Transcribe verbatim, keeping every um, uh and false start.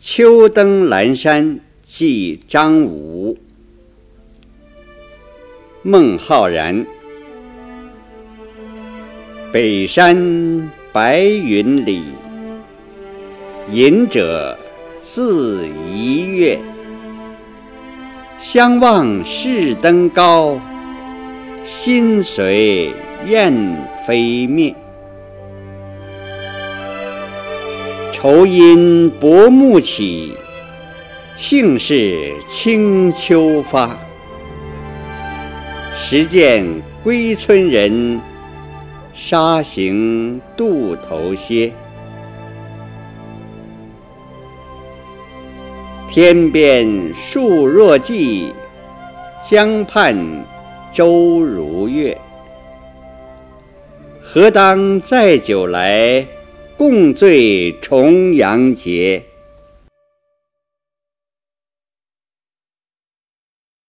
秋登兰山寄张武。孟浩然。北山白云里，隐者自怡悦。相望士登高，心随雁飞灭。愁因薄暮起，兴是清秋发。时见归村人，沙行渡头歇。天边树若荠，江畔舟如月。何当载酒来，共醉重阳节。